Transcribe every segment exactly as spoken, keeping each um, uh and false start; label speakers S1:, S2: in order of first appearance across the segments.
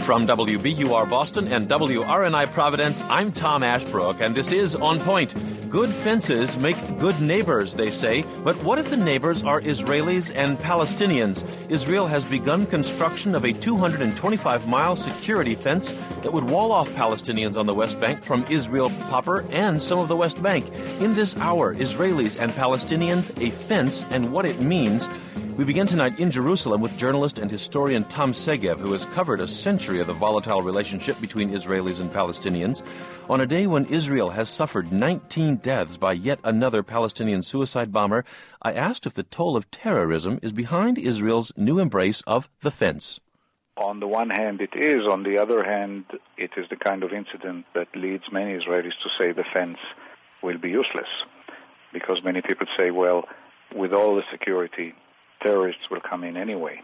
S1: From W B U R Boston and W R N I Providence, I'm Tom Ashbrook, and this is On Point. Good fences make good neighbors, they say, but what if the neighbors are Israelis and Palestinians? Israel has begun construction of a two hundred twenty-five mile security fence that would wall off Palestinians on the West Bank from Israel proper and some of the West Bank. In this hour, Israelis and Palestinians, a fence and what it means. We begin tonight in Jerusalem with journalist and historian Tom Segev, who has covered a century of the volatile relationship between Israelis and Palestinians. On a day when Israel has suffered nineteen deaths by yet another Palestinian suicide bomber, I asked if the toll of terrorism is behind Israel's new embrace of the fence.
S2: On the one hand, it is. On the other hand, it is the kind of incident that leads many Israelis to say the fence will be useless. Because many people say, well, with all the security, terrorists will come in anyway.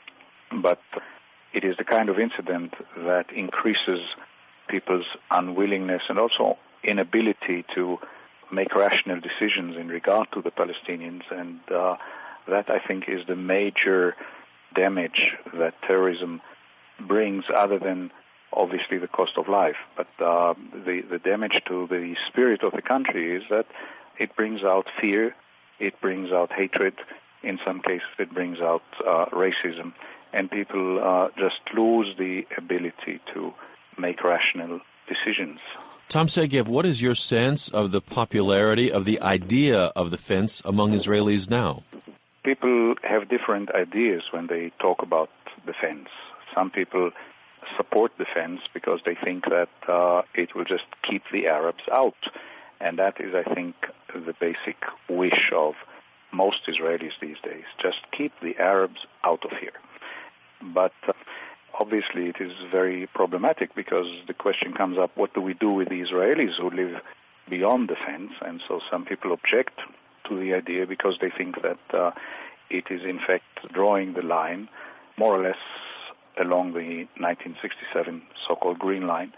S2: But it is the kind of incident that increases people's unwillingness and also inability to make rational decisions in regard to the Palestinians. And uh, that, I think, is the major damage that terrorism brings, other than obviously the cost of life. But uh, the, the damage to the spirit of the country is that it brings out fear, it brings out hatred. In some cases, it brings out uh, racism, and people uh, just lose the ability to make rational decisions.
S1: Tom Segev, what is your sense of the popularity of the idea of the fence among Israelis now?
S2: People have different ideas when they talk about the fence. Some people support the fence because they think that uh, it will just keep the Arabs out, and that is, I think, the basic wish of most Israelis these days. Just keep the Arabs out of here. But uh, obviously it is very problematic, because the question comes up, what do we do with the Israelis who live beyond the fence? And so some people object to the idea because they think that uh, it is in fact drawing the line more or less along the nineteen sixty-seven so-called Green Line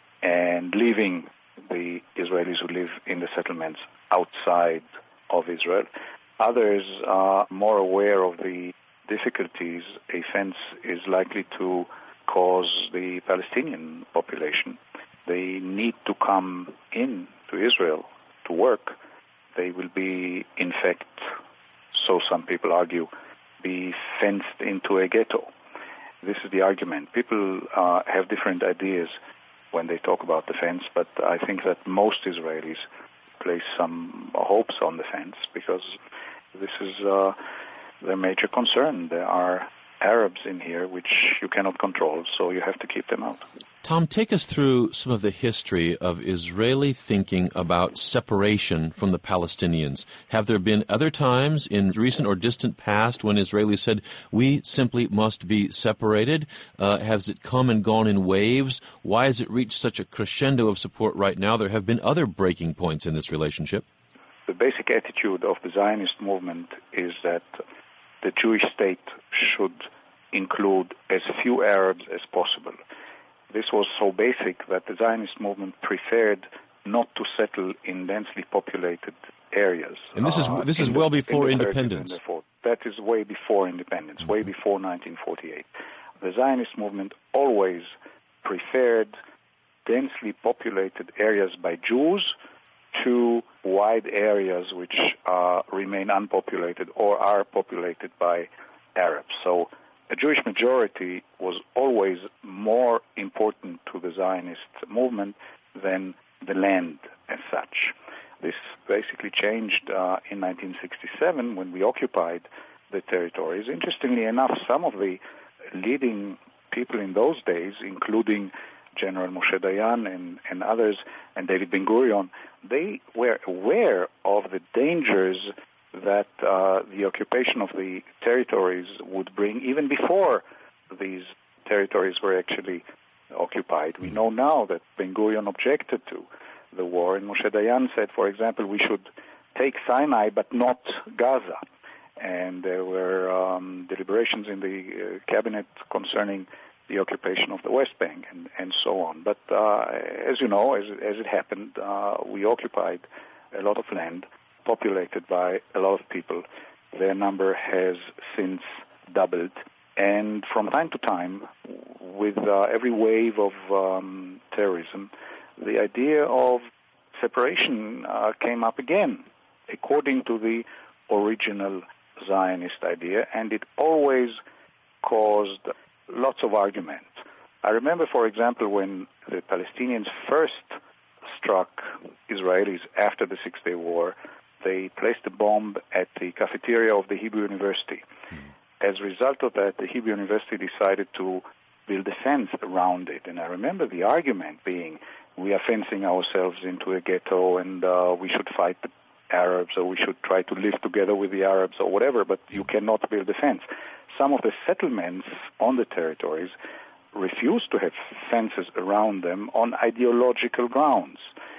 S2: and leaving the Israelis who live in the settlements outside of Israel. Others are more aware of the difficulties a fence is likely to cause the Palestinian population. They need to come in to Israel to work. They will be, in fact, so some people argue, be fenced into a ghetto. This is the argument. People uh, have different ideas when they talk about the fence, but I think that most Israelis place some hopes on the fence, because this is uh, their major concern. There are Arabs in here which you cannot control, so you have to keep them out.
S1: Tom, take us through some of the history of Israeli thinking about separation from the Palestinians. Have there been other times in recent or distant past when Israelis said, we simply must be separated? Uh, has it come and gone in waves? Why has it reached such a crescendo of support right now? There have been other breaking points in this relationship.
S2: The basic attitude of the Zionist movement is that the Jewish state should include as few Arabs as possible. This was so basic that the Zionist movement preferred not to settle in densely populated areas.
S1: And this is
S2: uh,
S1: this is
S2: the,
S1: well before
S2: in
S1: independence.
S2: That is way before independence, mm-hmm. way before nineteen forty-eight. The Zionist movement always preferred densely populated areas by Jews to wide areas which uh, remain unpopulated or are populated by Arabs. So a Jewish majority was always more important to the Zionist movement than the land as such. This basically changed uh, in nineteen sixty-seven when we occupied the territories. Interestingly enough, some of the leading people in those days, including General Moshe Dayan and, and others, and David Ben-Gurion, they were aware of the dangers that uh, the occupation of the territories would bring even before these territories were actually occupied. We know now that Ben-Gurion objected to the war, and Moshe Dayan said, for example, we should take Sinai but not Gaza. And there were um, deliberations in the uh, cabinet concerning the occupation of the West Bank, and, and so on. But uh, as you know, as, as it happened, uh, we occupied a lot of land populated by a lot of people. Their number has since doubled, and from time to time, with uh, every wave of um, terrorism, the idea of separation uh, came up again, according to the original Zionist idea, and it always caused lots of argument. I remember, for example, when the Palestinians first struck Israelis after the Six-Day War, they placed a bomb at the cafeteria of the Hebrew University. Mm. As a result of that, the Hebrew University decided to build a fence around it. And I remember the argument being, we are fencing ourselves into a ghetto and uh, we should fight the Arabs, or we should try to live together with the Arabs, or whatever, but you cannot build a fence. Some of the settlements on the territories refused to have fences around them on ideological grounds.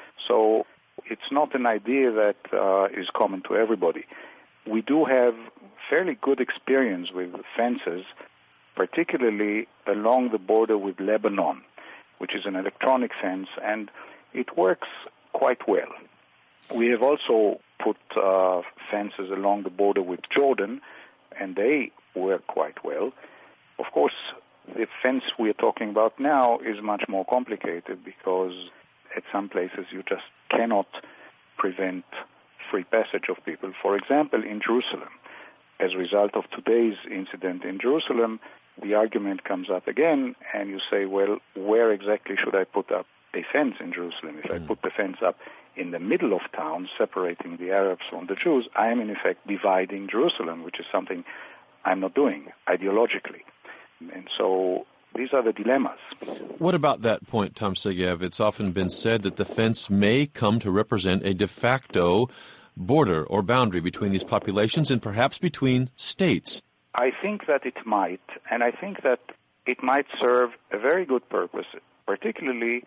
S2: So it's not an idea that uh, is common to everybody. We do have fairly good experience with fences, particularly along the border with Lebanon, which is an electronic fence, and it works quite well. We have also put uh, fences along the border with Jordan, and they work quite well. Of course, the fence we are talking about now is much more complicated because at some places you just cannot prevent free passage of people. For example, in Jerusalem, as a result of today's incident in Jerusalem, the argument comes up again, and you say, well, where exactly should I put up a fence in Jerusalem? If mm. I put the fence up in the middle of town, separating the Arabs from the Jews, I am in effect dividing Jerusalem, which is something I'm not doing ideologically. And so these are the dilemmas.
S1: What about that point, Tom Segev? It's often been said that the fence may come to represent a de facto border or boundary between these populations and perhaps between states.
S2: I think that it might, and I think that it might serve a very good purpose, particularly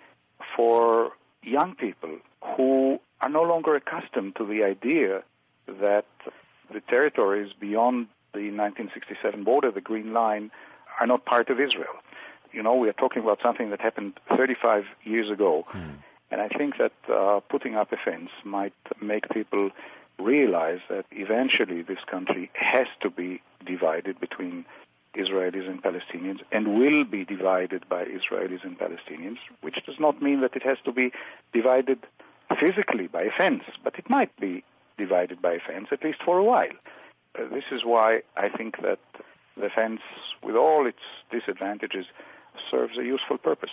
S2: for young people who are no longer accustomed to the idea that the territories beyond the nineteen sixty-seven border, the Green Line, are not part of Israel. You know, we are talking about something that happened thirty-five years ago, hmm. and I think that uh, putting up a fence might make people realize that eventually this country has to be divided between Israelis and Palestinians, and will be divided by Israelis and Palestinians, which does not mean that it has to be divided physically by a fence, but it might be divided by a fence, at least for a while. Uh, this is why I think that the fence, with all its disadvantages, serves a useful purpose.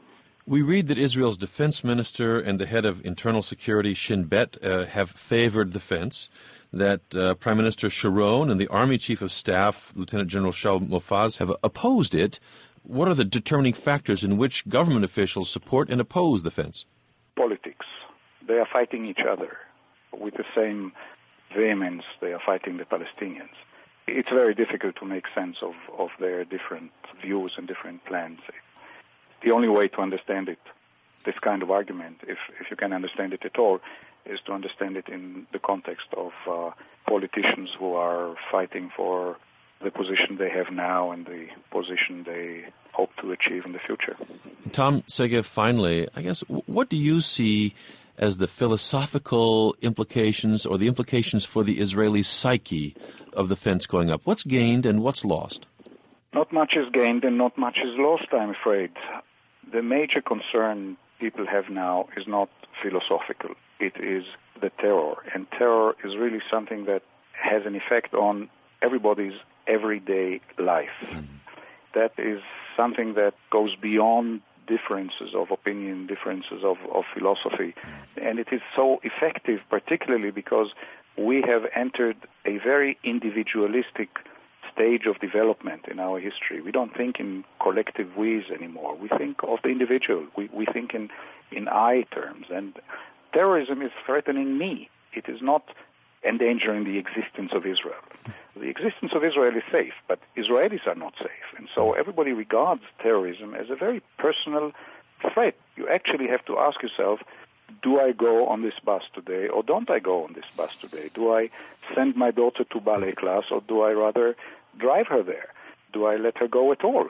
S1: We read that Israel's defense minister and the head of internal security, Shin Bet, uh, have favored the fence, that uh, Prime Minister Sharon and the Army Chief of Staff, Lieutenant General Shaul Mofaz, have opposed it. What are the determining factors in which government officials support and oppose the fence?
S2: Politics. They are fighting each other with the same vehemence they are fighting the Palestinians. It's very difficult to make sense of, of their different views and different plans. The only way to understand it, this kind of argument, if, if you can understand it at all, is to understand it in the context of uh, politicians who are fighting for the position they have now and the position they hope to achieve in the future.
S1: Tom Segev, finally, I guess, what do you see as the philosophical implications or the implications for the Israeli psyche of the fence going up? What's gained and what's lost?
S2: Not much is gained and not much is lost, I'm afraid. The major concern people have now is not philosophical. It is the terror. And terror is really something that has an effect on everybody's everyday life. Mm. That is something that goes beyond differences of opinion, differences of, of philosophy. Mm. And it is so effective, particularly because we have entered a very individualistic stage of development in our history. We don't think in collective we's anymore. We think of the individual. We, we think in, in I terms. And terrorism is threatening me. It is not endangering the existence of Israel. The existence of Israel is safe, but Israelis are not safe. And so everybody regards terrorism as a very personal threat. You actually have to ask yourself, do I go on this bus today or don't I go on this bus today? Do I send my daughter to ballet class or do I rather drive her there? Do I let her go at all?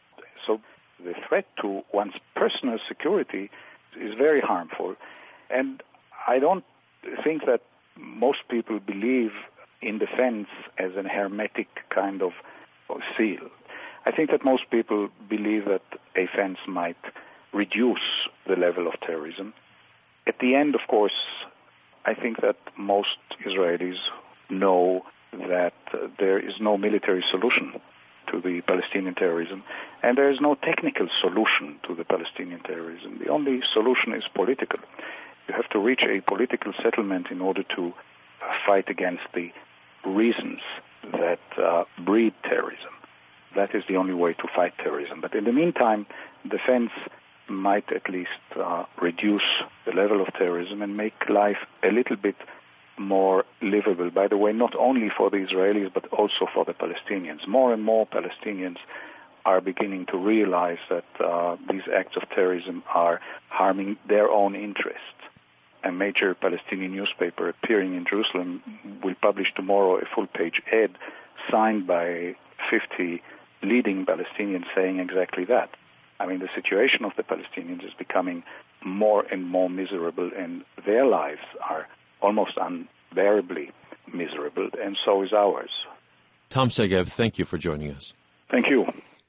S2: So the threat to one's personal security is very harmful. And I don't think that most people believe in defense as an hermetic kind of seal. I think that most people believe that a fence might reduce the level of terrorism. At the end, of course, I think that most Israelis know that uh, there is no military solution to the Palestinian terrorism, and there is no technical solution to the Palestinian terrorism. The only solution is political. You have to reach a political settlement in order to uh, fight against the reasons that uh, breed terrorism. That is the only way to fight terrorism. But in the meantime, the fence might at least uh, reduce the level of terrorism and make life a little bit more livable. By the way, not only for the Israelis, but also for the Palestinians. More and more Palestinians are beginning to realize that uh, these acts of terrorism are harming their own interests. A major Palestinian newspaper appearing in Jerusalem will publish tomorrow a full-page ad signed by fifty leading Palestinians saying exactly that. I mean, the situation of the Palestinians is becoming more and more miserable, and their lives are almost unbearably miserable, and so is ours.
S1: Tom Segev, thank you for joining us.
S2: Thank you.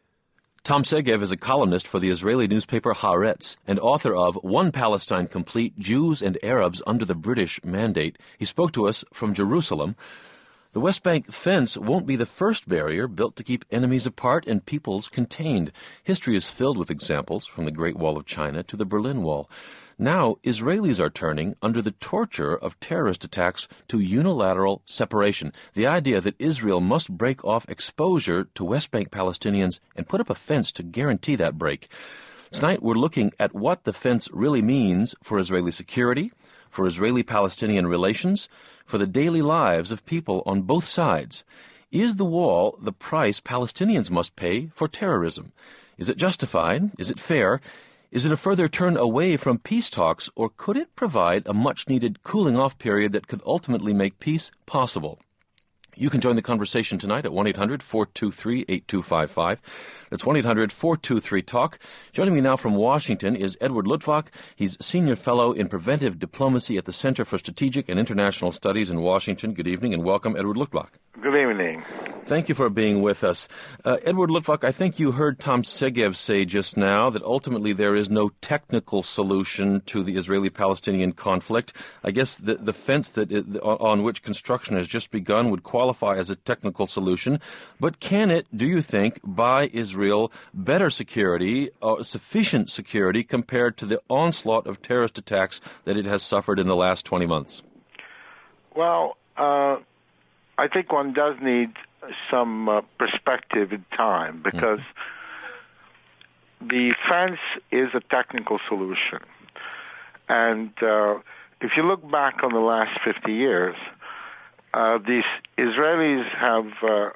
S1: Tom Segev is a columnist for the Israeli newspaper Haaretz and author of One Palestine Complete, Jews and Arabs Under the British Mandate. He spoke to us from Jerusalem. The West Bank fence won't be the first barrier built to keep enemies apart and peoples contained. History is filled with examples, from the Great Wall of China to the Berlin Wall. Now, Israelis are turning, under the torture of terrorist attacks, to unilateral separation, the idea that Israel must break off exposure to West Bank Palestinians and put up a fence to guarantee that break. Tonight, we're looking at what the fence really means for Israeli security, for Israeli-Palestinian relations, for the daily lives of people on both sides. Is the wall the price Palestinians must pay for terrorism? Is it justified? Is it fair? Is it a further turn away from peace talks, or could it provide a much-needed cooling-off period that could ultimately make peace possible? You can join the conversation tonight at one eight hundred four two three eight two five five. That's one eight hundred four two three talk. Joining me now from Washington is Edward Luttwak. He's Senior Fellow in Preventive Diplomacy at the Center for Strategic and International Studies in Washington. Good evening and welcome, Edward Luttwak.
S3: Good evening.
S1: Thank you for being with us. Uh, Edward Luttwak, I think you heard Tom Segev say just now that ultimately there is no technical solution to the Israeli-Palestinian conflict. I guess the, the fence that it, on which construction has just begun would qualify as a technical solution. But can it, do you think, buy Israel better security, or sufficient security, compared to the onslaught of terrorist attacks that it has suffered in the last twenty months?
S3: Well, uh, I think one does need some uh, perspective in time, because mm-hmm. the fence is a technical solution. And uh, if you look back on the last fifty years, uh, these Israelis have uh,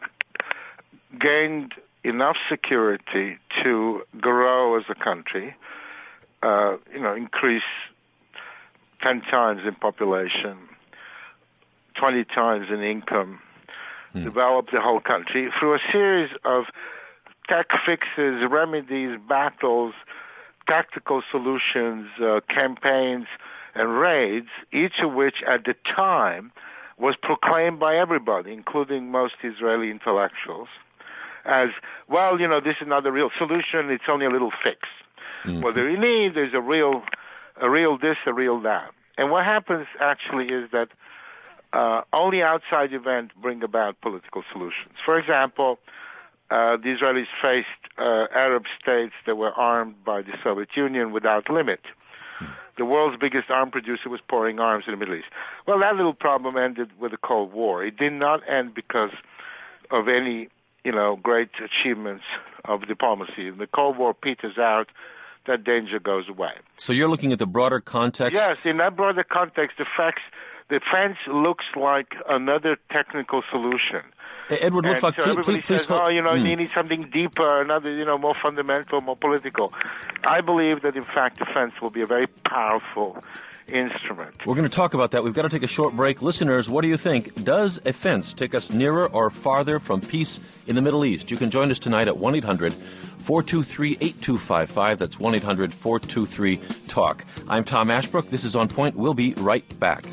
S3: gained enough security to grow as a country, uh, you know, increase ten times in population, twenty times in income, mm. develop the whole country through a series of tech fixes, remedies, battles, tactical solutions, uh, campaigns, and raids, each of which at the time was proclaimed by everybody, including most Israeli intellectuals, as, well, you know, this is not a real solution, it's only a little fix. Mm-hmm. What we need is a real, a real this, a real that. And what happens actually is that uh, only outside events bring about political solutions. For example, uh, the Israelis faced uh, Arab states that were armed by the Soviet Union without limit. Mm-hmm. The world's biggest arms producer was pouring arms in the Middle East. Well, that little problem ended with the Cold War. It did not end because of any, you know, great achievements of diplomacy. The Cold War peters out, that danger goes away.
S1: So you're looking at the broader context?
S3: Yes, in that broader context, the facts, the fence looks like another technical solution.
S1: Hey, Edward
S3: and
S1: Luttwak,
S3: so
S1: please,
S3: everybody
S1: please,
S3: says,
S1: please,
S3: oh, you know,
S1: mm.
S3: you need something deeper, another, you know, more fundamental, more political. I believe that, in fact, the fence will be a very powerful instrument.
S1: We're going to talk about that. We've got to take a short break. Listeners, what do you think? Does a fence take us nearer or farther from peace in the Middle East? You can join us tonight at one eight hundred four two three eight two five five. That's one eight hundred four two three talk. I'm Tom Ashbrook. This is On Point. We'll be right back.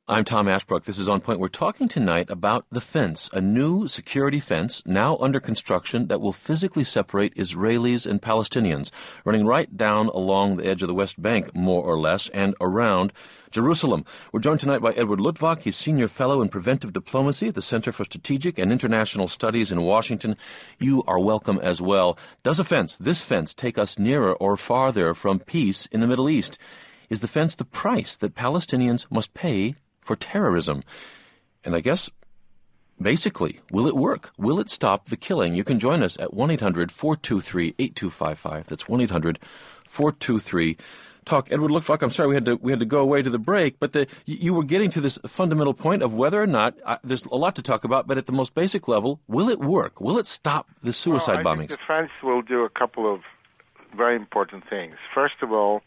S1: I'm Tom Ashbrook. This is On Point. We're talking tonight about the fence, a new security fence now under construction that will physically separate Israelis and Palestinians, running right down along the edge of the West Bank, more or less, and around Jerusalem. We're joined tonight by Edward Luttwak. He's Senior Fellow in Preventive Diplomacy at the Center for Strategic and International Studies in Washington. You are welcome as well. Does a fence, this fence, take us nearer or farther from peace in the Middle East? Is the fence the price that Palestinians must pay for terrorism? And I guess, basically, will it work? Will it stop the killing? You can join us at one eight hundred four two three eight two five five. That's one eight hundred four two three talk. Edward Luttwak, I'm sorry we had to we had to go away to the break, but the, you were getting to this fundamental point of whether or not, uh, there's a lot to talk about, but at the most basic level, will it work? Will it stop the suicide
S3: well, I
S1: bombings?
S3: think the fence will do a couple of very important things. First of all,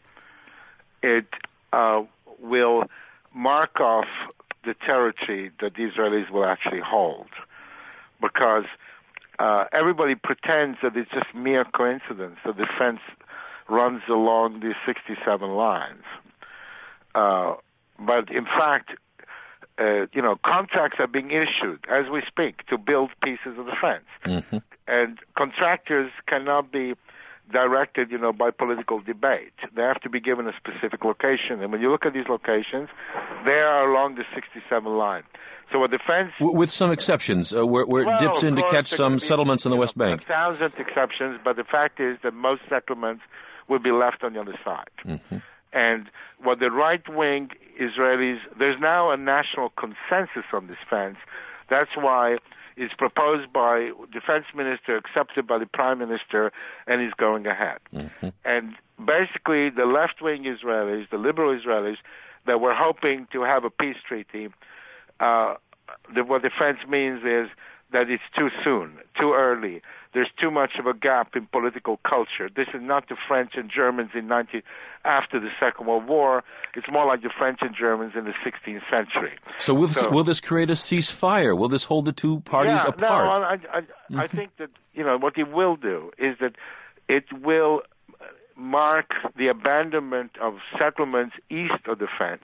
S3: it uh, will mark off the territory that the Israelis will actually hold, because uh, everybody pretends that it's just mere coincidence that the fence runs along the sixty-seven lines. Uh, but in fact, uh, you know, contracts are being issued as we speak to build pieces of the fence.
S1: Mm-hmm.
S3: And contractors cannot be directed, you know, by political debate. They have to be given a specific location. And when you look at these locations, they are along the sixty-seven line. So what the fence...
S1: With some exceptions, uh, where, where
S3: well,
S1: it dips in to
S3: course,
S1: catch some
S3: be,
S1: settlements on the West
S3: know,
S1: Bank.
S3: A thousand exceptions, but the fact is that most settlements will be left on the other side.
S1: Mm-hmm.
S3: And what the right-wing Israelis... There's now a national consensus on this fence. That's why it's proposed by defense minister, accepted by the prime minister, and is going ahead.
S1: Mm-hmm.
S3: And basically, the left-wing Israelis, the liberal Israelis, that were hoping to have a peace treaty, uh, the, what the fence means is that it's too soon, too early. There's too much of a gap in political culture. This is not the French and Germans in nineteen after the Second World War. It's more like the French and Germans in the sixteenth century.
S1: So will,
S3: so,
S1: will this create a ceasefire? Will this hold the two parties
S3: yeah,
S1: apart?
S3: No, I, I, mm-hmm. I think that, you know, what it will do is that it will mark the abandonment of settlements east of the fence,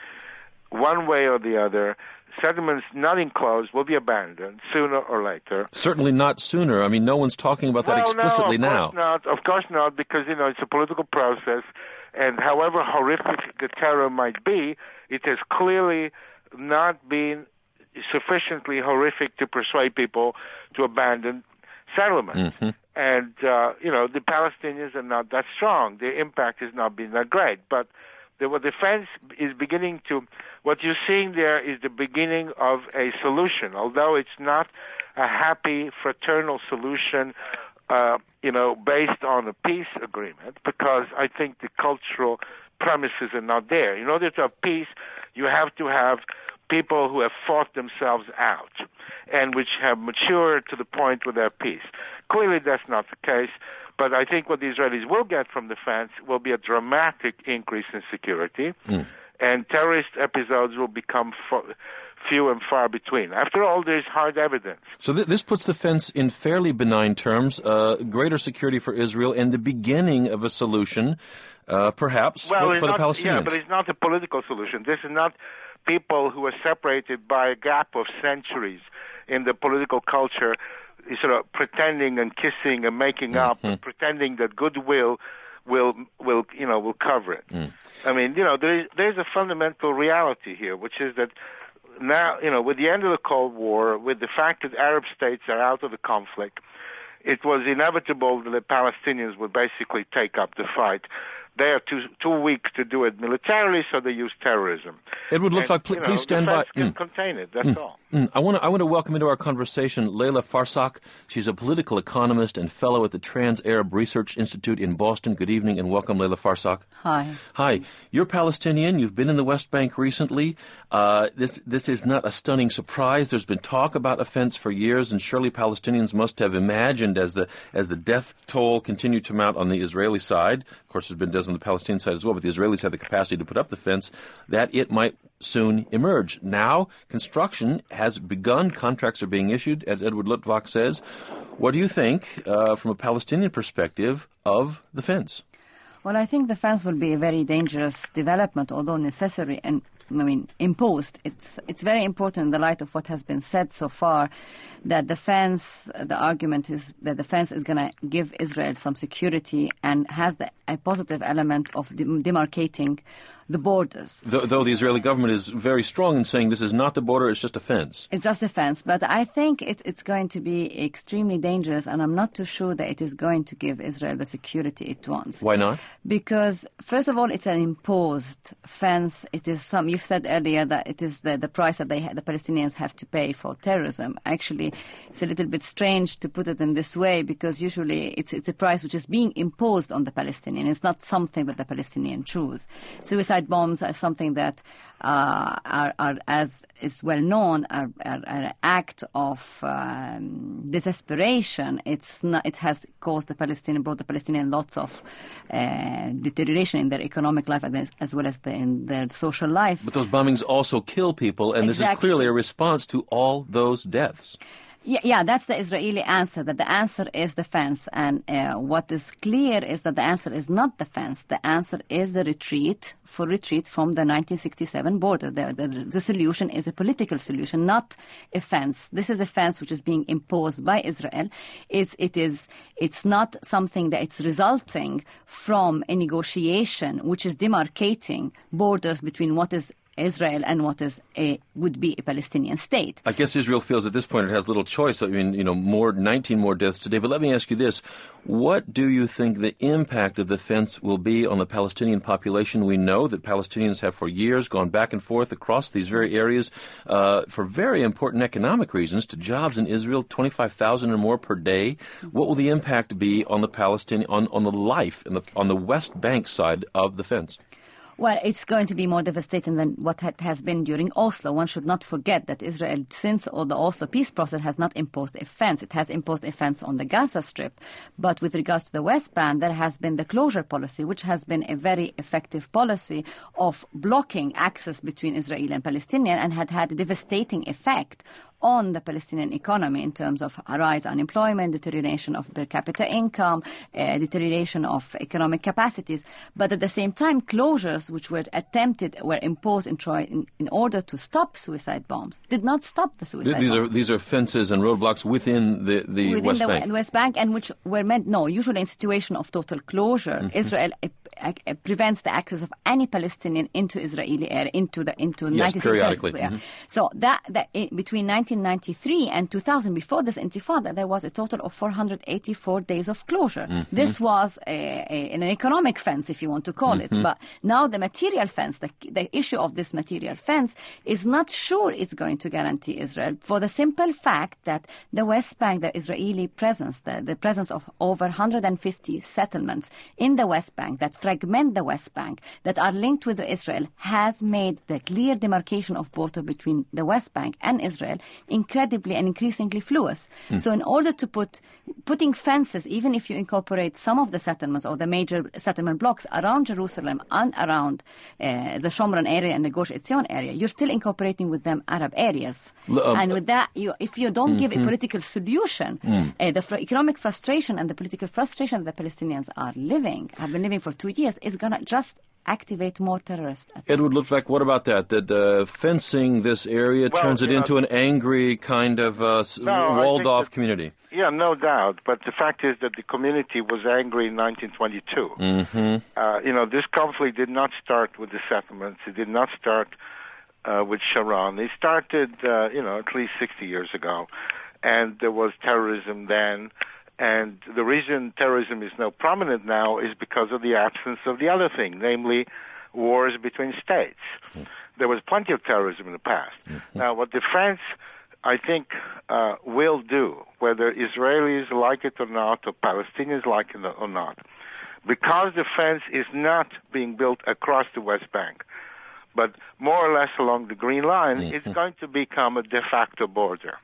S3: one way or the other. Settlements not enclosed will be abandoned sooner or later.
S1: Certainly not sooner. I mean, no one's talking about that
S3: well,
S1: explicitly
S3: no, of
S1: now.
S3: Course not. Of course not, because, you know, it's a political process, and however horrific the terror might be, it has clearly not been sufficiently horrific to persuade people to abandon settlements.
S1: Mm-hmm.
S3: And, uh, you know, the Palestinians are not that strong. Their impact has not been that great. But the, what the fence is beginning to, what you're seeing there is the beginning of a solution, although it's not a happy, fraternal solution, uh, you know, based on a peace agreement, because I think the cultural premises are not there. In order to have peace, you have to have people who have fought themselves out and which have matured to the point where they're peace. Clearly, that's not the case. But I think what the Israelis will get from the fence will be a dramatic increase in security, mm. and terrorist episodes will become fo- few and far between. After all, there's hard evidence.
S1: So th- this puts the fence in fairly benign terms, uh, greater security for Israel, and the beginning of a solution, uh, perhaps,
S3: well,
S1: for, for
S3: not,
S1: the Palestinians.
S3: Yeah, but it's not a political solution. This is not people who are separated by a gap of centuries in the political culture, sort of pretending and kissing and making mm-hmm. up and pretending that goodwill will will you know will cover it. Mm. I mean, you know, there is there's a fundamental reality here, which is that now, you know, with the end of the Cold War, with the fact that Arab states are out of the conflict, it was inevitable that the Palestinians would basically take up the fight. They are too too weak to do it militarily, so they use terrorism.
S1: It would look
S3: and,
S1: like. Pl-
S3: you know,
S1: please stand by.
S3: Can
S1: mm.
S3: contain it. That's
S1: mm.
S3: all.
S1: Mm. I want to. I want to welcome into our conversation Layla Farsak. She's a political economist and fellow at the Trans-Arab Research Institute in Boston. Good evening and welcome, Layla Farsak.
S4: Hi.
S1: Hi. You're Palestinian. You've been in the West Bank recently. Uh, this this is not a stunning surprise. There's been talk about a fence for years, and surely Palestinians must have imagined as the as the death toll continued to mount on the Israeli side. Of course, there's been deaths on the Palestinian side as well, but the Israelis had the capacity to put up the fence, that it might soon emerge. Now, construction has begun. Contracts are being issued, as Edward Luttwak says. What do you think, uh, from a Palestinian perspective, of the fence?
S4: Well, I think the fence will be a very dangerous development, although necessary. And I mean, imposed. It's it's very important in the light of what has been said so far that the fence, the argument is that the fence is going to give Israel some security and has the, a positive element of dem- demarcating the borders.
S1: Though, though the Israeli government is very strong in saying this is not the border, it's just a fence.
S4: It's just a fence. But I think it, it's going to be extremely dangerous, and I'm not too sure that it is going to give Israel the security it wants.
S1: Why not?
S4: Because, first of all, it's an imposed fence. It is some, you've said earlier that it is the, the price that they ha- the Palestinians have to pay for terrorism. Actually, it's a little bit strange to put it in this way, because usually it's, it's a price which is being imposed on the Palestinian. It's not something that the Palestinian choose. Suicide bombs are something that uh, are, are, as is well known, are, are, are an act of um, desperation. It's not, it has caused the Palestinian, brought the Palestinian lots of uh, deterioration in their economic life as well as the, in their social life.
S1: But those bombings also kill people, and
S4: Exactly.
S1: This is clearly a response to all those deaths.
S4: Yeah, yeah, that's the Israeli answer, that the answer is the fence. And uh, what is clear is that the answer is not the fence. The answer is the retreat, for retreat from the nineteen sixty-seven border. The, the, the solution is a political solution, not a fence. This is a fence which is being imposed by Israel. It's, it is, it's not something that it's resulting from a negotiation which is demarcating borders between what is Israel and what is a would be a Palestinian state.
S1: I guess Israel feels at this point it has little choice. I mean, you know, more nineteen more deaths today. But let me ask you this: what do you think the impact of the fence will be on the Palestinian population? We know that Palestinians have for years gone back and forth across these very areas uh, for very important economic reasons to jobs in Israel, twenty-five thousand or more per day. What will the impact be on the Palestinian on on the life in the, on the West Bank side of the fence?
S4: Well, it's going to be more devastating than what had, has been during Oslo. One should not forget that Israel, since all the Oslo peace process, has not imposed a fence. It has imposed a fence on the Gaza Strip. But with regards to the West Bank, there has been the closure policy, which has been a very effective policy of blocking access between Israeli and Palestinian, and had had a devastating effect on the Palestinian economy in terms of rise unemployment, deterioration of per capita income, uh, deterioration of economic capacities. But at the same time, closures which were attempted, were imposed in, Troy in, in order to stop suicide bombs, did not stop the suicide
S1: These
S4: bombs.
S1: are these are fences and roadblocks within the, the
S4: within
S1: West
S4: the
S1: Bank.
S4: West Bank, and which were meant, no, usually in situation of total closure, mm-hmm. Israel uh, uh, prevents the access of any Palestinian into Israeli area, into the into
S1: yes, periodically.
S4: Yeah.
S1: Mm-hmm.
S4: So that, that in, between nineteen ninety-three and two thousand, before this Intifada, there was a total of four hundred eighty-four days of closure. Mm-hmm. This was a, a, an economic fence, if you want to call mm-hmm. it. But now the material fence, the, the issue of this material fence is not sure it's going to guarantee Israel, for the simple fact that the West Bank, the Israeli presence, the, the presence of over one hundred fifty settlements in the West Bank that fragment the West Bank, that are linked with Israel, has made the clear demarcation of border between the West Bank and Israel incredibly and increasingly fluid. Mm. So in order to put, putting fences, even if you incorporate some of the settlements or the major settlement blocks around Jerusalem and around uh, the Shomron area and the Gush Etzion area, you're still incorporating with them Arab areas. Um, and with that, you, if you don't mm-hmm. give a political solution, mm. uh, the fr- economic frustration and the political frustration that the Palestinians are living, have been living for two years, is going to just activate more terrorists.
S1: Edward Luttwak, what about that? That uh, fencing this area well, turns it into know, an angry kind of uh,
S3: no,
S1: walled-off
S3: that,
S1: community.
S3: Yeah, no doubt. But the fact is that the community was angry in nineteen twenty-two.
S1: Mm-hmm.
S3: Uh, you know, this conflict did not start with the settlements. It did not start uh, with Sharon. It started, uh, you know, at least sixty years ago. And there was terrorism then. And the reason terrorism is now prominent now is because of the absence of the other thing, namely wars between states. Mm-hmm. There was plenty of terrorism in the past. Mm-hmm. Now, what the France, I think, uh, will do, whether Israelis like it or not, or Palestinians like it or not, because the fence is not being built across the West Bank, but more or less along the Green Line, mm-hmm. it's going to become a de facto border.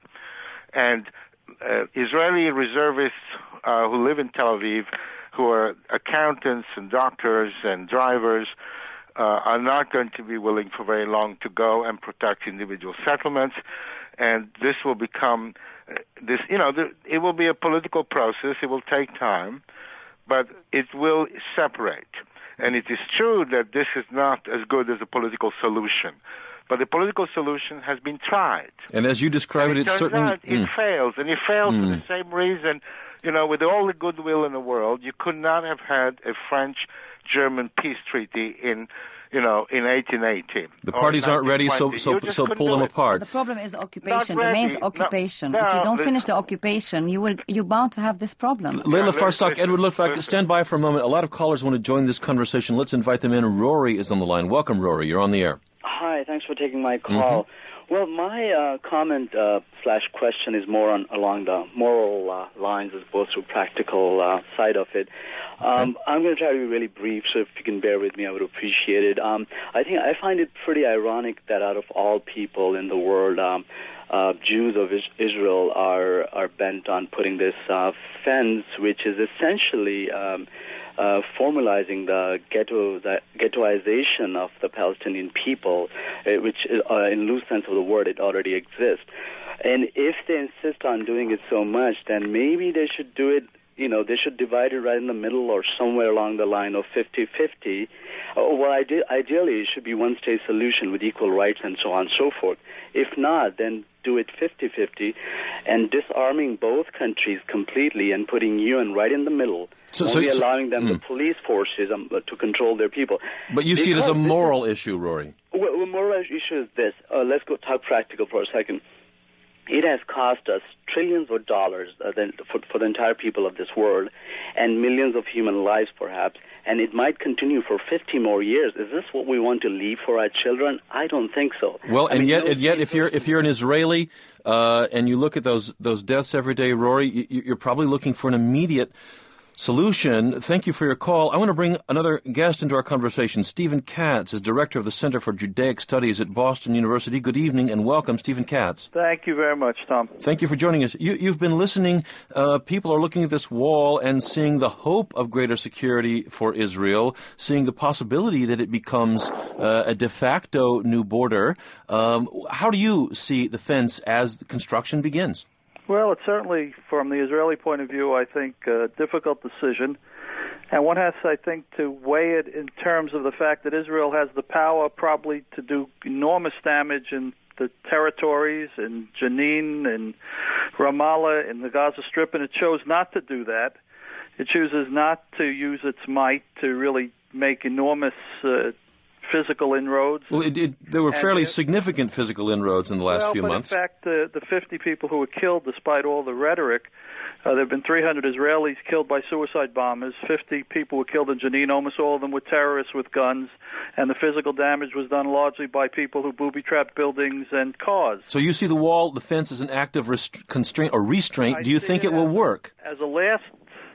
S3: And Uh, Israeli reservists uh, who live in Tel Aviv, who are accountants and doctors and drivers, uh, are not going to be willing for very long to go and protect individual settlements. And this will become, uh, this, you know, the, it will be a political process. It will take time, but it will separate. And it is true that this is not as good as a political solution. But the political solution has been tried.
S1: And as you describe
S3: and
S1: it,
S3: it
S1: it's certainly...
S3: Out, it
S1: mm.
S3: fails, and it fails
S1: Mm.
S3: for the same reason. You know, with all the goodwill in the world, you could not have had a French-German peace treaty in, you know, in eighteen eighteen.
S1: The parties aren't ready, so so so pull them apart.
S4: The problem is occupation.
S3: Not
S4: remains
S3: ready.
S4: occupation.
S3: No,
S4: if you
S3: no,
S4: don't
S3: this-
S4: finish the occupation, you will you're bound to have this problem.
S1: Layla
S3: listen,
S1: Farsak,
S3: listen,
S1: Edward Luttwak,
S3: listen.
S1: stand by for a moment. A lot of callers want to join this conversation. Let's invite them in. Rory is on the line. Welcome, Rory. You're on the air.
S5: Hi, thanks for taking my call. Mm-hmm. Well, my uh, comment uh, slash question is more on along the moral uh, lines as opposed to practical uh, side of it. Um,
S1: Okay.
S5: I'm going to try to be really brief, so if you can bear with me, I would appreciate it. Um, I think I find it pretty ironic that out of all people in the world, um, uh, Jews of is- Israel are are bent on putting this uh, fence, which is essentially um, uh, formalizing the ghetto the ghettoization of the Palestinian people, uh, which uh, in loose sense of the word, it already exists. And if they insist on doing it so much, then maybe they should do it. You know, they should divide it right in the middle or somewhere along the line of fifty-fifty. Uh, well, ide- ideally, it should be one-state solution with equal rights and so on and so forth. If not, then do it fifty-fifty and disarming both countries completely and putting U N right in the middle,
S1: So-
S5: only
S1: so- so-
S5: allowing them,
S1: mm.
S5: the police forces, um, to control their people.
S1: But you see it as a
S5: Because this
S1: moral issue, Rory.
S5: Well, the moral issue is this. Uh, let's go talk practical for a second. It has cost us trillions of dollars uh, then for, for the entire people of this world and millions of human lives, perhaps, and it might continue for fifty more years. Is this what we want to leave for our children? I don't think so.
S1: Well,
S5: I
S1: and
S5: mean,
S1: yet,
S5: no
S1: and yet, if
S5: people-
S1: you're if you're an Israeli uh, and you look at those those deaths every day, Rory, you, you're probably looking for an immediate solution. Thank you for your call. I want to bring another guest into our conversation. Stephen Katz is director of the Center for Judaic Studies at Boston University. Good evening and welcome, Stephen Katz.
S6: Thank you very much, Tom.
S1: Thank you for joining us. You, you've been listening. Uh, people are looking at this wall and seeing the hope of greater security for Israel, seeing the possibility that it becomes uh, a de facto new border. Um, how do you see the fence as the construction begins?
S6: Well, it's certainly, from the Israeli point of view, I think, a difficult decision. And one has, I think, to weigh it in terms of the fact that Israel has the power probably to do enormous damage in the territories, in Jenin, in Ramallah, in the Gaza Strip, and it chose not to do that. It chooses not to use its might to really make enormous uh, physical inroads.
S1: Well, it, it, there were
S6: And
S1: fairly
S6: it-
S1: significant physical inroads in the last
S6: well,
S1: few
S6: but
S1: months.
S6: in fact, uh, the fifty people who were killed, despite all the rhetoric, uh, there have been three hundred Israelis killed by suicide bombers. fifty people were killed in Jenin. Almost all of them were terrorists with guns. And the physical damage was done largely by people who booby-trapped buildings and cars.
S1: So you see the wall, the fence, as an act of rest- constraint or restraint.
S6: I
S1: Do you
S6: see
S1: think
S6: it
S1: it will
S6: as-
S1: work?
S6: As a last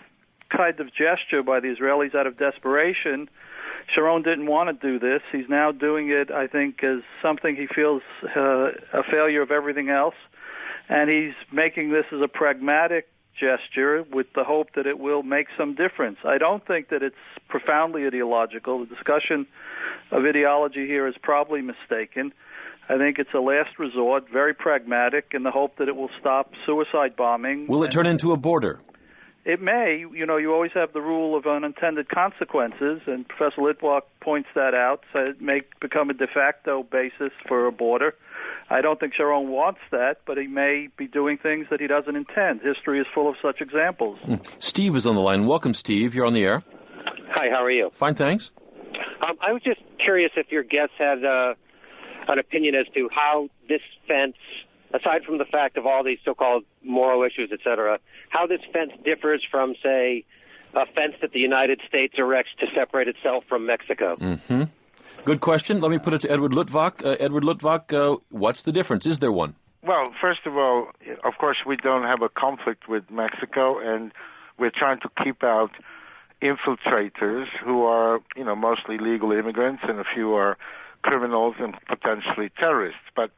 S6: kind of gesture by the Israelis out of desperation, Sharon didn't want to do this. He's now doing it, I think, as something he feels uh, a failure of everything else. And he's making this as a pragmatic gesture with the hope that it will make some difference. I don't think that it's profoundly ideological. The discussion of ideology here is probably mistaken. I think it's a last resort, very pragmatic, in the hope that it will stop suicide bombing.
S1: Will it
S6: And
S1: turn into a border?
S6: It may. You know, you always have the rule of unintended consequences, and Professor Litwak points that out. So it may become a de facto basis for a border. I don't think Sharon wants that, but he may be doing things that he doesn't intend. History is full of such examples.
S1: Steve is on the line. Welcome, Steve. You're on the air.
S7: Hi, how are you?
S1: Fine, thanks.
S7: Um, I was just curious if your guest had uh, an opinion as to how this fence, aside from the fact of all these so-called moral issues, et cetera, how this fence differs from, say, a fence that the United States erects to separate itself from Mexico.
S1: Mm-hmm. Good question. Let me put it to Edward Luttwak. Uh, Edward Luttwak, uh, what's the difference? Is there one?
S3: Well, first of all, of course, we don't have a conflict with Mexico, and we're trying to keep out infiltrators who are, you know, mostly legal immigrants, and a few are criminals and potentially terrorists. But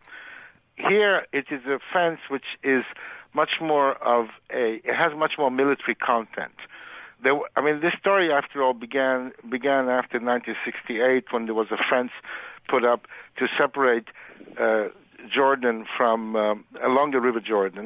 S3: here it is a fence which is much more of a, it has much more military content. There, I mean, this story, after all, began began after nineteen sixty-eight, when there was a fence put up to separate uh, Jordan from um, along the River Jordan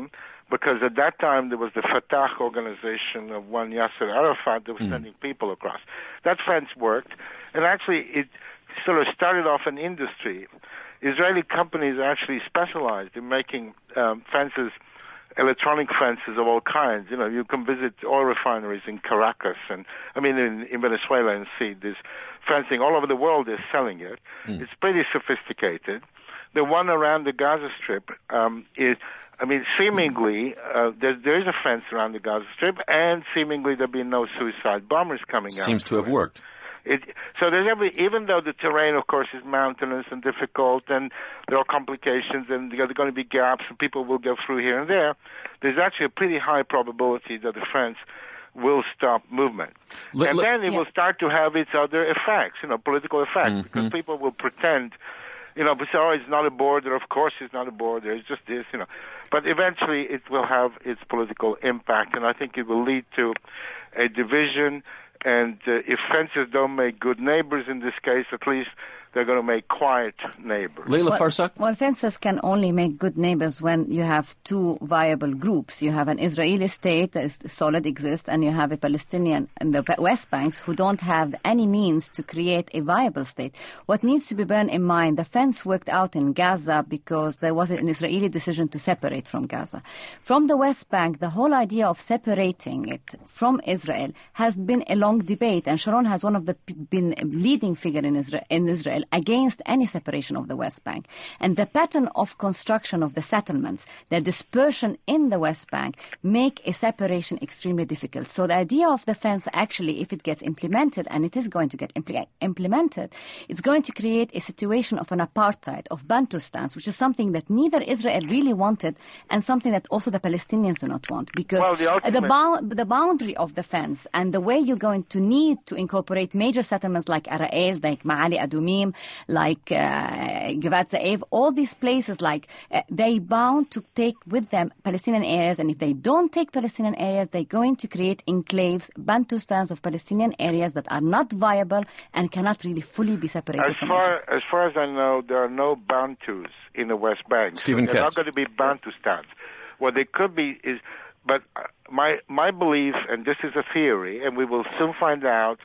S3: because at that time there was the Fatah organization of one Yasser Arafat that was mm. sending people across. That fence worked, and actually it sort of started off an industry. Israeli companies actually specialized in making um, fences, electronic fences of all kinds. You know, you can visit oil refineries in Caracas and, I mean, in, in Venezuela and see this fencing all over the world. They're selling it. Mm. It's pretty sophisticated. The one around the Gaza Strip um, is, I mean, seemingly uh, there, there is a fence around the Gaza Strip, and seemingly there'll be no suicide bombers coming out.
S1: Seems to have worked.
S3: It, so there's every, even though the terrain, of course, is mountainous and difficult, and there are complications, and there are going to be gaps, and people will go through here and there, there's actually a pretty high probability that the fence will stop movement. L- and l- then it yeah. will start to have its other effects, you know, political effects, mm-hmm. because people will pretend, you know, oh, it's not a border. Of course it's not a border. It's just this, you know. But eventually it will have its political impact, and I think it will lead to a division. And uh, if fences don't make good neighbors in this case, at least they're going to make quiet neighbors.
S1: Leila
S4: well,
S1: Farsak?
S4: Well, fences can only make good neighbors when you have two viable groups. You have an Israeli state that is solid, exists, and you have a Palestinian and the West Banks who don't have any means to create a viable state. What needs to be borne in mind, the fence worked out in Gaza because there was an Israeli decision to separate from Gaza. From the West Bank, the whole idea of separating it from Israel has been a long debate, and Sharon has one of the been leading figure in Israel, in Israel against any separation of the West Bank. And the pattern of construction of the settlements, the dispersion in the West Bank, make a separation extremely difficult. So the idea of the fence, actually, if it gets implemented, and it is going to get impl- implemented, it's going to create a situation of an apartheid, of Bantustans, which is something that neither Israel really wanted, and something that also the Palestinians do not want. Because
S3: well, the, ultimate...
S4: the, bou- the boundary of the fence and the way you're going to need to incorporate major settlements like Ara'el, like Ma'ali Adumim, like uh, Givat Za'ev, all these places, like uh, they bound to take with them Palestinian areas, and if they don't take Palestinian areas, they're going to create enclaves, Bantustans of Palestinian areas that are not viable and cannot really fully be separated
S3: as
S4: from
S3: far
S4: Israel.
S3: As far as I know, there are no Bantus in the West Bank.
S1: Stephen
S3: so they're
S1: Katz.
S3: not going to be Bantustans. What they could be is, but my my belief, and this is a theory, and we will soon find out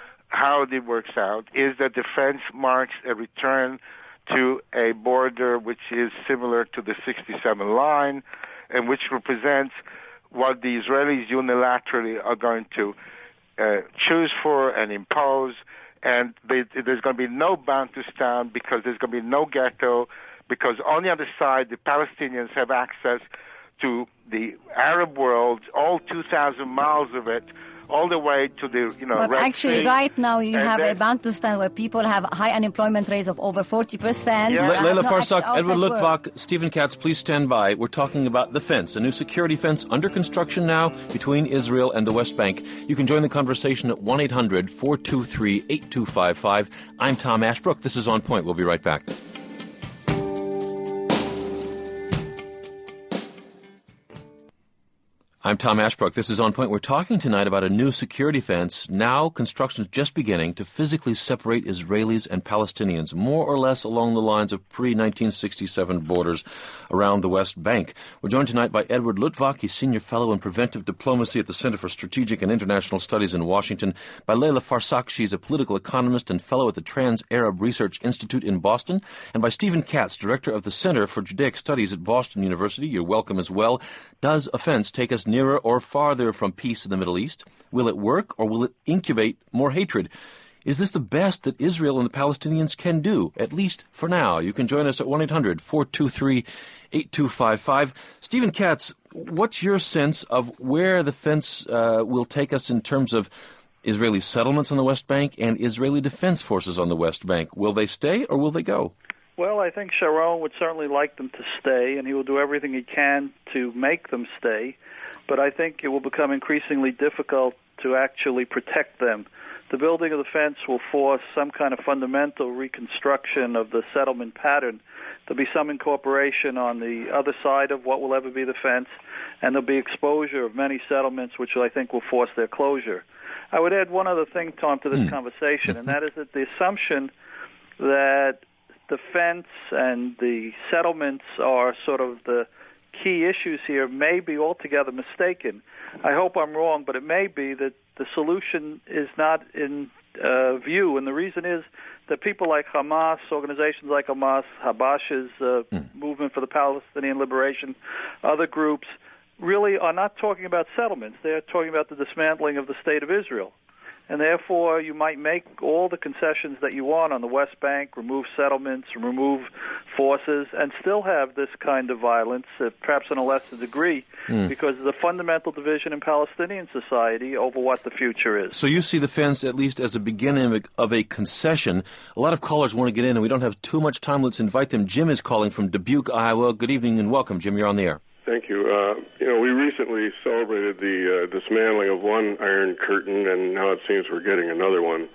S3: how it works out, is that the fence marks a return to a border which is similar to the sixty-seven line, and which represents what the Israelis unilaterally are going to uh, choose for and impose. And they, there's going to be no Bantustan because there's going to be no ghetto, because on the other side, the Palestinians have access to the Arab world, all two thousand miles of it, all the way to the, you know,
S4: But
S3: Red
S4: actually,
S3: Sea.
S4: right now, you
S3: And
S4: have
S3: then,
S4: a Bantustan where people have high unemployment rates of over forty percent.
S3: Yeah.
S1: Le- Leila
S4: no
S1: Farsak,
S4: outside
S1: Edward
S4: work.
S1: Luttwak, Stephen Katz, please stand by. We're talking about the fence, a new security fence under construction now between Israel and the West Bank. You can join the conversation at one eight hundred four two three eight two five five. I'm Tom Ashbrook. This is On Point. We'll be right back. I'm Tom Ashbrook. This is On Point. We're talking tonight about a new security fence. Now construction is just beginning to physically separate Israelis and Palestinians, more or less along the lines of pre-nineteen sixty-seven borders around the West Bank. We're joined tonight by Edward Luttwak. He's Senior Fellow in Preventive Diplomacy at the Center for Strategic and International Studies in Washington. By Leila Farsak. She's a political economist and fellow at the Trans-Arab Research Institute in Boston. And by Stephen Katz, Director of the Center for Judaic Studies at Boston University. You're welcome as well. Does a fence take us nearer or farther from peace in the Middle East? Will it work, or will it incubate more hatred? Is this the best that Israel and the Palestinians can do, at least for now? You can join us at one eight hundred four two three eight two five five. Stephen Katz, what's your sense of where the fence uh, will take us in terms of Israeli settlements on the West Bank and Israeli defense forces on the West Bank? Will they stay or will they go?
S6: Well, I think Sharon would certainly like them to stay, and he will do everything he can to make them stay. But I think it will become increasingly difficult to actually protect them. The building of the fence will force some kind of fundamental reconstruction of the settlement pattern. There'll be some incorporation on the other side of what will ever be the fence, and there'll be exposure of many settlements, which I think will force their closure. I would add one other thing, Tom, to this mm. conversation, and that is that the assumption that the fence and the settlements are sort of the key issues here may be altogether mistaken. I hope I'm wrong, but it may be that the solution is not in uh, view, and the reason is that people like Hamas, organizations like Hamas, Habash's uh, mm. movement for the Palestinian liberation, other groups, really are not talking about settlements. They're talking about the dismantling of the State of Israel. And therefore, you might make all the concessions that you want on the West Bank, remove settlements, remove forces, and still have this kind of violence, uh, perhaps in a lesser degree, mm. because there's a fundamental division in Palestinian society over what the future is.
S1: So you see the fence at least as a beginning of a, of a concession. A lot of callers want to get in, and we don't have too much time. Let's invite them. Jim is calling from Dubuque, Iowa. Good evening and welcome, Jim. You're on the air.
S8: Thank you. Uh, you know, we recently celebrated the uh, dismantling of one Iron Curtain, and now it seems we're getting another one.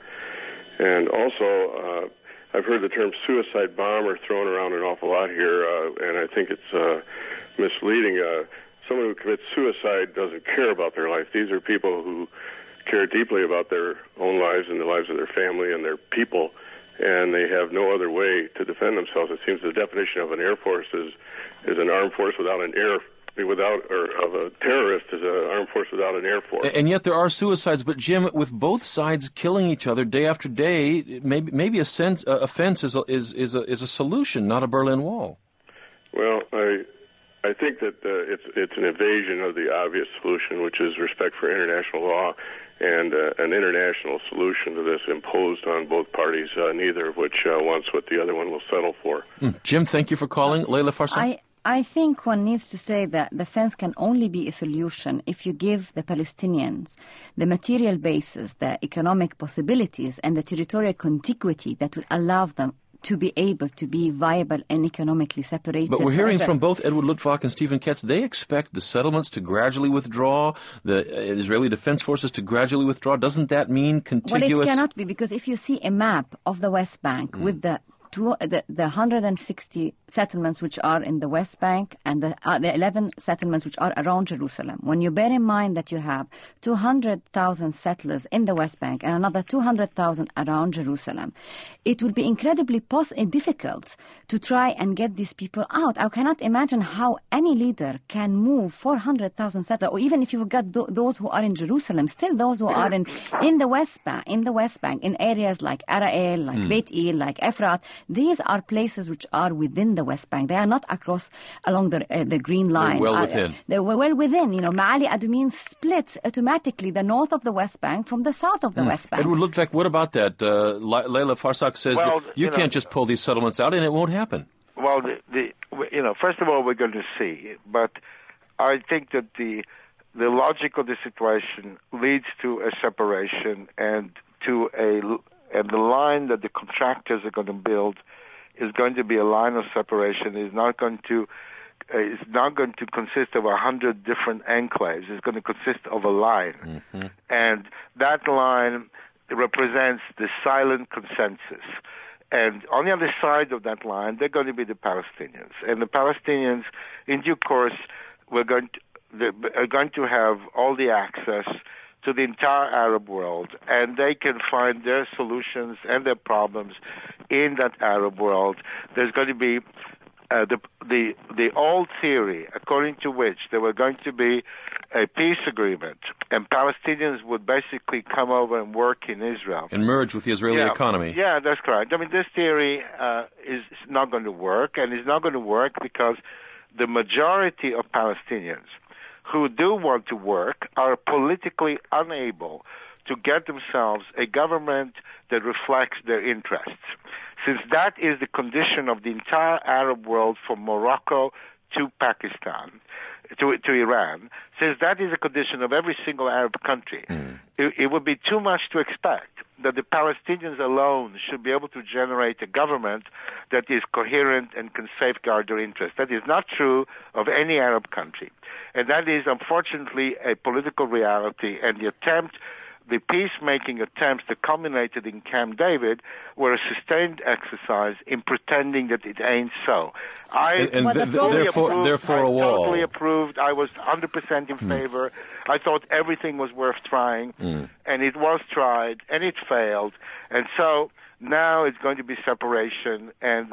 S8: And also, uh, I've heard the term suicide bomber thrown around an awful lot here, uh, and I think it's uh, misleading. Uh, someone who commits suicide doesn't care about their life. These are people who care deeply about their own lives and the lives of their family and their people, and they have no other way to defend themselves. It seems the definition of an Air Force is is an armed force without an air, without, or of a terrorist is an armed force without an air force.
S1: And yet there are suicides. But Jim, with both sides killing each other day after day, maybe maybe a sense a fence is a, is is a is a solution, not a Berlin Wall.
S8: Well, I I think that uh, it's it's an evasion of the obvious solution, which is respect for international law, and uh, an international solution to this imposed on both parties, uh, neither of which uh, wants what the other one will settle for.
S1: Mm. Jim, thank you for calling. Leila Farsakh?
S4: I, I think one needs to say that the fence can only be a solution if you give the Palestinians the material basis, the economic possibilities, and the territorial contiguity that would allow them to be able to be viable and economically separated.
S1: But we're hearing
S4: Israel.
S1: from both Edward Luttwak and Stephen Katz, they expect the settlements to gradually withdraw, the Israeli Defense Forces to gradually withdraw. Doesn't that mean contiguous?
S4: Well, it cannot be, because if you see a map of the West Bank mm. with the Two, the, the one hundred sixty settlements which are in the West Bank and the, uh, the eleven settlements which are around Jerusalem, when you bear in mind that you have two hundred thousand settlers in the West Bank and another two hundred thousand around Jerusalem, it will be incredibly pos- difficult to try and get these people out. I cannot imagine how any leader can move four hundred thousand settlers, or even if you've got th- those who are in Jerusalem, still those who are in, in the West Bank, in the West Bank, in areas like Arael, like mm. Beit El, like Efrat. These are places which are within the West Bank. They are not across along the uh, the Green Line.
S1: They're well
S4: uh,
S1: within.
S4: They were well within. You know, Ma'ali Adumim splits automatically the north of the West Bank from the south of the mm. West Bank.
S1: Edward Luttwak, what about that? Uh, Leila Farsakh says
S3: well,
S1: that you,
S3: you
S1: can't
S3: know,
S1: just pull these settlements out and it won't happen.
S3: Well, the, the you know, first of all, we're going to see, but I think that the the logic of the situation leads to a separation and to a and the line that the contractors are going to build is going to be a line of separation. Is not going to uh, is not going to consist of a hundred different enclaves. It's going to consist of a line, mm-hmm. and that line represents the silent consensus. And on the other side of that line, they're going to be the Palestinians, and the Palestinians, in due course, we're going to, are going to have all the access to the entire Arab world, and they can find their solutions and their problems in that Arab world. There's going to be uh, the the the old theory, according to which there were going to be a peace agreement, and Palestinians would basically come over and work in Israel
S1: and merge with the Israeli
S3: yeah,
S1: economy.
S3: Yeah, that's correct. I mean, this theory uh, is not going to work, and it's not going to work because the majority of Palestinians who do want to work are politically unable to get themselves a government that reflects their interests. Since that is the condition of the entire Arab world from Morocco to Pakistan, to, to Iran, since that is a condition of every single Arab country, mm. it, it would be too much to expect that the Palestinians alone should be able to generate a government that is coherent and can safeguard their interests. That is not true of any Arab country. And that is, unfortunately, a political reality, and the attempt the peacemaking attempts that culminated in Camp David were a sustained exercise in pretending that it ain't so. I
S1: and, and
S4: well,
S1: th- th- therefore,
S3: approved,
S1: therefore
S3: I
S1: a wall.
S3: totally approved. I was one hundred percent in favor. Mm. I thought everything was worth trying, mm. and it was tried, and it failed. And so now it's going to be separation, and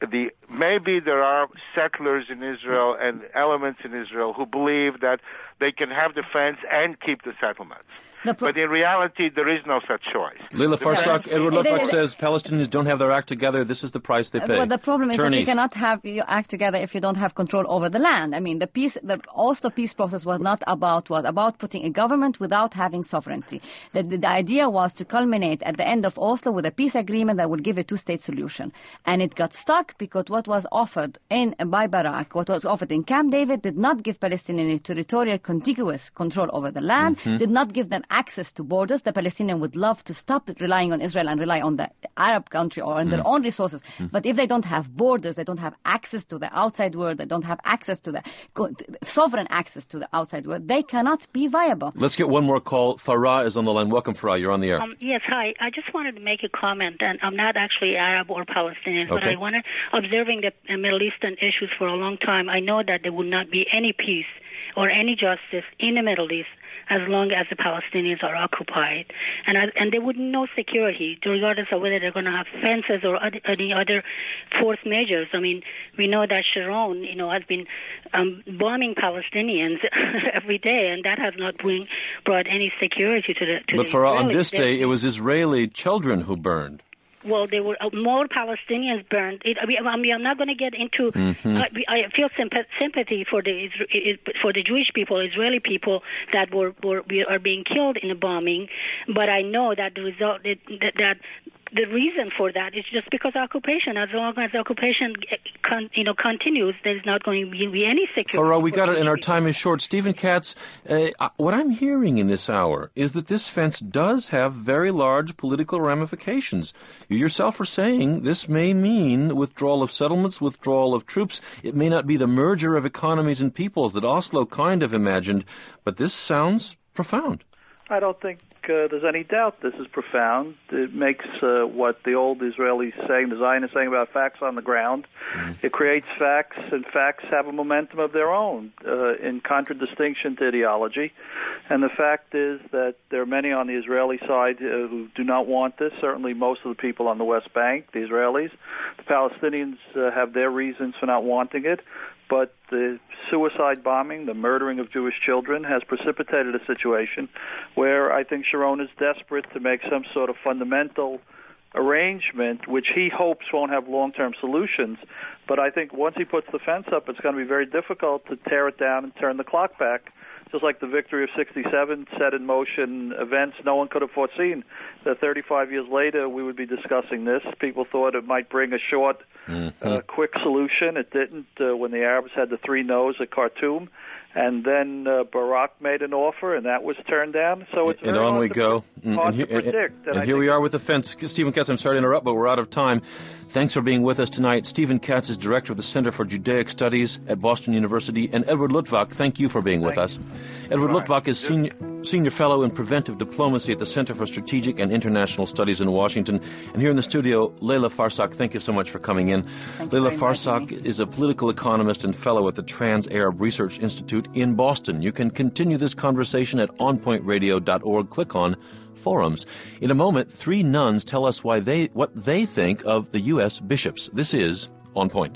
S3: the maybe there are settlers in Israel and elements in Israel who believe that they can have the fence and keep the settlements. The pro- but in reality, there is no such choice.
S1: Leila Farsak, yeah. Edward Luttwak says Palestinians don't have their act together. This is the price they pay.
S4: Well, the problem is
S1: Turn
S4: that
S1: east.
S4: you cannot have your act together if you don't have control over the land. I mean, the peace, the Oslo peace process was not about was about putting a government without having sovereignty. The, the, the idea was to culminate at the end of Oslo with a peace agreement that would give a two-state solution, and it got stuck because what was offered in by Barak, what was offered in Camp David, did not give Palestinians territorial contiguous control over the land, mm-hmm. did not give them access to borders. The Palestinians would love to stop relying on Israel and rely on the Arab country or on mm. their own resources. Mm. But if they don't have borders, they don't have access to the outside world, they don't have access to the sovereign access to the outside world, they cannot be viable.
S1: Let's get one more call. Farah is on the line. Welcome, Farah. You're on the air.
S9: Um, yes, hi. I just wanted to make a comment, and I'm not actually Arab or Palestinian, okay. but I want to, observing the Middle Eastern issues for a long time, I know that there would not be any peace or any justice in the Middle East as long as the Palestinians are occupied. And I, and there would be no security, regardless of whether they're going to have fences or other, any other force measures. I mean, we know that Sharon, you know, has been um, bombing Palestinians every day, and that has not bring, brought any security to the to
S1: But
S9: the
S1: for
S9: Israelis.
S1: on this day, it was Israeli children who burned.
S9: Well, there were uh, more Palestinians burned. It, I, mean, I mean, I'm not going to get into.
S1: Mm-hmm.
S9: Uh, I feel symp- sympathy for the for the Jewish people, Israeli people that were, were are being killed in the bombing, but I know that the result that, that the reason for that is just because occupation. As long as occupation, con, you know, continues, there's not going to be any security.
S1: Farah, we got it, and our time is short. Stephen Katz, uh, what I'm hearing in this hour is that this fence does have very large political ramifications. You yourself are saying this may mean withdrawal of settlements, withdrawal of troops. It may not be the merger of economies and peoples that Oslo kind of imagined, but this sounds profound.
S6: I don't think uh, there's any doubt this is profound. It makes uh, what the old Israelis saying, the Zionists saying about facts on the ground. Mm-hmm. It creates facts, and facts have a momentum of their own uh, in contradistinction to ideology. And the fact is that there are many on the Israeli side uh, who do not want this, certainly most of the people on the West Bank, the Israelis. The Palestinians uh, have their reasons for not wanting it. But the suicide bombing, the murdering of Jewish children, has precipitated a situation where I think Sharon is desperate to make some sort of fundamental arrangement, which he hopes won't have long-term solutions. But I think once he puts the fence up, it's going to be very difficult to tear it down and turn the clock back. Just like the victory of sixty-seven set in motion events no one could have foreseen. That thirty-five years later, we would be discussing this. People thought it might bring a short, mm-hmm. uh, quick solution. It didn't uh, when the Arabs had the three no's at Khartoum. And then uh, Barak made an offer, and that was turned down. So it's
S1: and
S6: very
S1: on
S6: hard
S1: we
S6: to,
S1: go.
S6: hard
S1: and,
S6: to predict.
S1: And,
S6: and,
S1: and here we are with the fence. Stephen Katz, I'm sorry to interrupt, but we're out of time. Thanks for being with us tonight. Stephen Katz is director of the Center for Judaic Studies at Boston University. And Edward Luttwak, thank you for being with us. Edward
S3: right.
S1: Luttwak is senior, senior fellow in preventive diplomacy at the Center for Strategic and International Studies in Washington. And here in the studio, Leila Farsak, thank you so much for coming in.
S4: Thank
S1: Leila Farsak is a political economist and fellow at the Trans-Arab Research Institute in Boston. You can continue this conversation at on point radio dot org. Click on Forums. In a moment, three nuns tell us why they what they think of the U S bishops. This is On Point.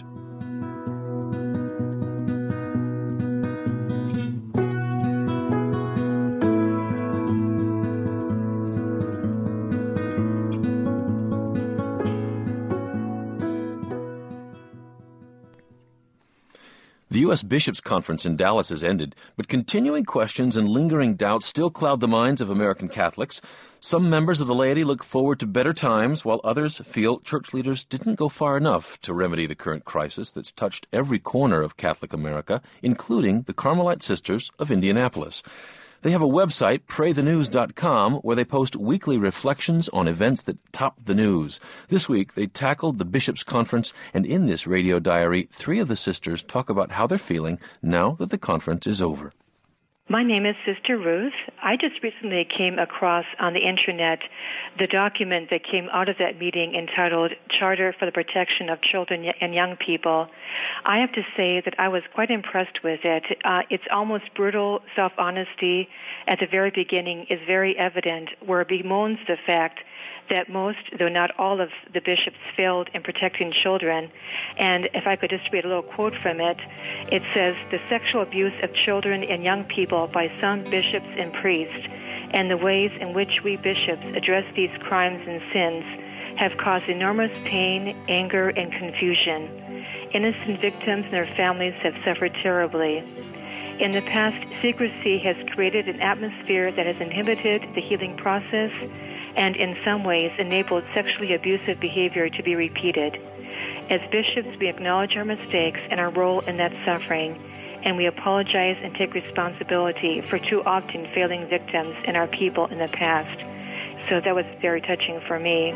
S1: The U S Bishops' Conference in Dallas has ended, but continuing questions and lingering doubts still cloud the minds of American Catholics. Some members of the laity look forward to better times, while others feel church leaders didn't go far enough to remedy the current crisis that's touched every corner of Catholic America, including the Carmelite Sisters of Indianapolis. They have a website, pray the news dot com, where they post weekly reflections on events that top the news. This week, they tackled the Bishops' Conference, and in this radio diary, three of the sisters talk about how they're feeling now that the conference is over.
S10: My name is Sister Ruth. I just recently came across on the Internet the document that came out of that meeting entitled Charter for the Protection of Children and Young People. I have to say that I was quite impressed with it. Uh, its almost brutal self-honesty at the very beginning is very evident, where it bemoans the fact that most, though not all, of the bishops failed in protecting children. And if I could just read a little quote from it, it says, "The sexual abuse of children and young people by some bishops and priests, and the ways in which we bishops address these crimes and sins have caused enormous pain, anger, and confusion. Innocent victims and their families have suffered terribly. In the past, secrecy has created an atmosphere that has inhibited the healing process and in some ways enabled sexually abusive behavior to be repeated. As bishops, we acknowledge our mistakes and our role in that suffering, and we apologize and take responsibility for too often failing victims and our people in the past." So that was very touching for me.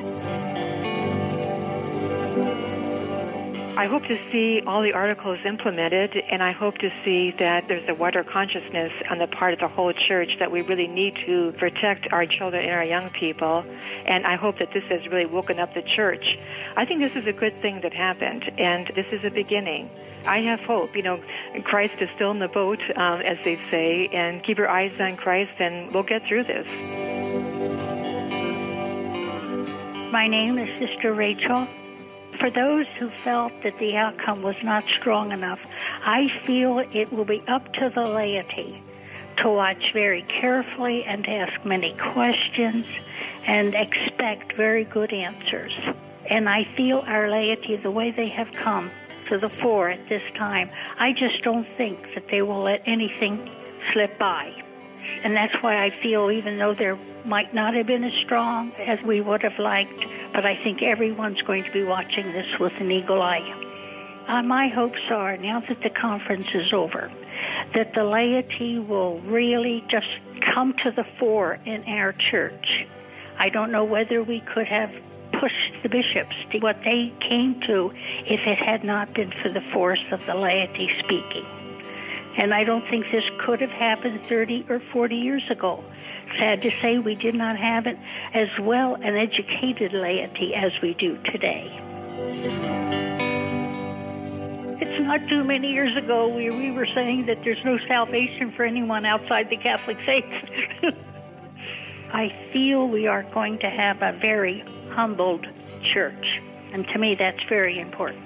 S10: I hope to see all the articles implemented, and I hope to see that there's a wider consciousness on the part of the whole church that we really need to protect our children and our young people, and I hope that this has really woken up the church. I think this is a good thing that happened, and this is a beginning. I have hope. You know, Christ is still in the boat, um, as they say, and keep your eyes on Christ, and we'll get through this.
S9: My name is Sister Rachel. For those who felt that the outcome was not strong enough, I feel it will be up to the laity to watch very carefully and ask many questions and expect very good answers. And I feel our laity, the way they have come to the fore at this time, I just don't think that they will let anything slip by. And that's why I feel, even though there might not have been as strong as we would have liked, but I think everyone's going to be watching this with an eagle eye. Uh, my hopes are, now that the conference is over, that the laity will really just come to the fore in our church. I don't know whether we could have pushed the bishops to what they came to if it had not been for the force of the laity speaking. And I don't think this could have happened thirty or forty years ago. Sad to say, we did not have it as well an educated laity as we do today. It's not too many years ago we, we were saying that there's no salvation for anyone outside the Catholic faith. I feel we are going to have a very humbled church, and to me that's very important.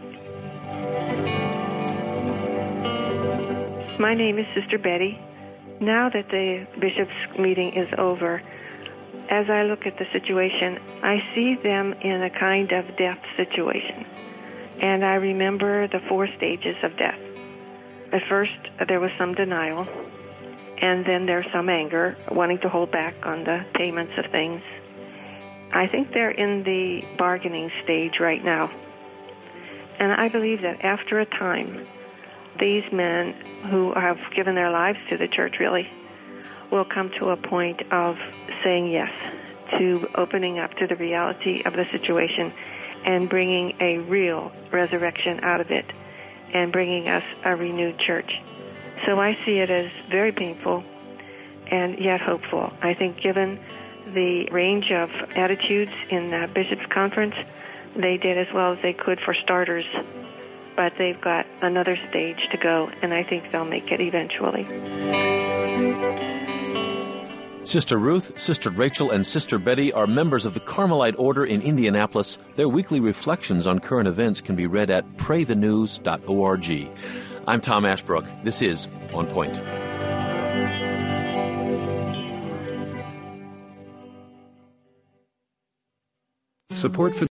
S11: My name is Sister Betty. Now that the bishops' meeting is over, as I look at the situation, I see them in a kind of death situation. And I remember the four stages of death. At first, there was some denial, and then there's some anger, wanting to hold back on the payments of things. I think they're in the bargaining stage right now. And I believe that after a time, these men who have given their lives to the church, really, will come to a point of saying yes to opening up to the reality of the situation and bringing a real resurrection out of it and bringing us a renewed church. So I see it as very painful and yet hopeful. I think given the range of attitudes in the Bishops' Conference, they did as well as they could for starters, but they've got another stage to go, and I think they'll make it eventually.
S1: Sister Ruth, Sister Rachel, and Sister Betty are members of the Carmelite Order in Indianapolis. Their weekly reflections on current events can be read at pray the news dot org. I'm Tom Ashbrook. This is On Point.
S12: Support for